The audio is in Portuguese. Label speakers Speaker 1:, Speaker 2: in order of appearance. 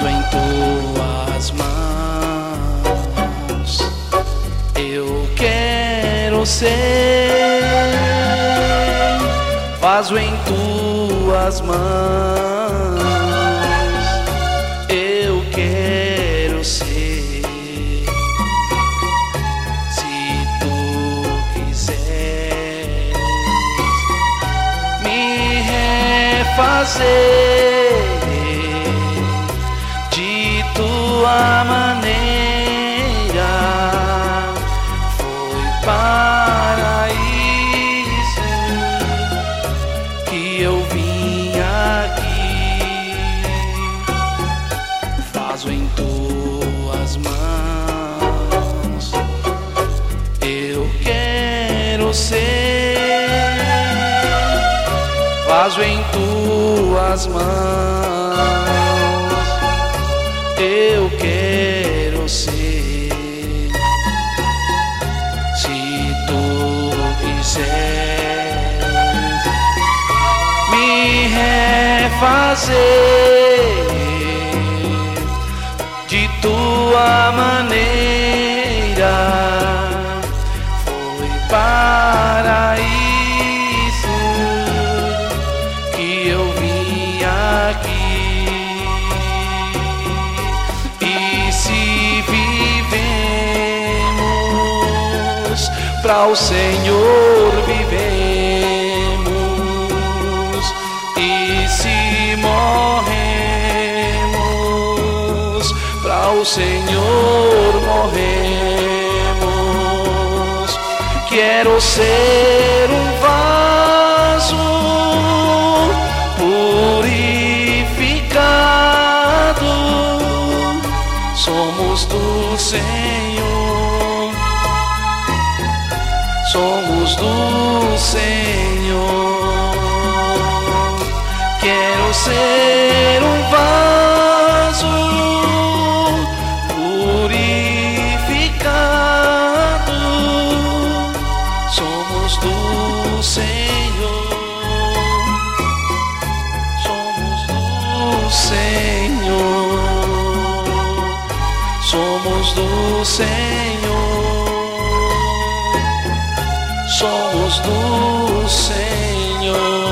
Speaker 1: Faço em tuas mãos, eu quero ser. Faço em tuas mãos, eu quero ser. Se tu quiseres me refazer de tua maneira, foi para isso que eu vim aqui. Faço em tuas mãos, eu quero ser. Faço em tuas mãos, eu quero ser. Se tu quiseres me refazer de tua maneira, foi para isso que eu vim aqui. E se vivemos, para o Senhor vivemos. E se morremos, para o Senhor morremos. Quero ser um vaso purificado, somos do Senhor, somos do Senhor. Quero ser um vaso purificado, somos do Senhor, somos do Senhor, somos do Senhor, somos do Senhor.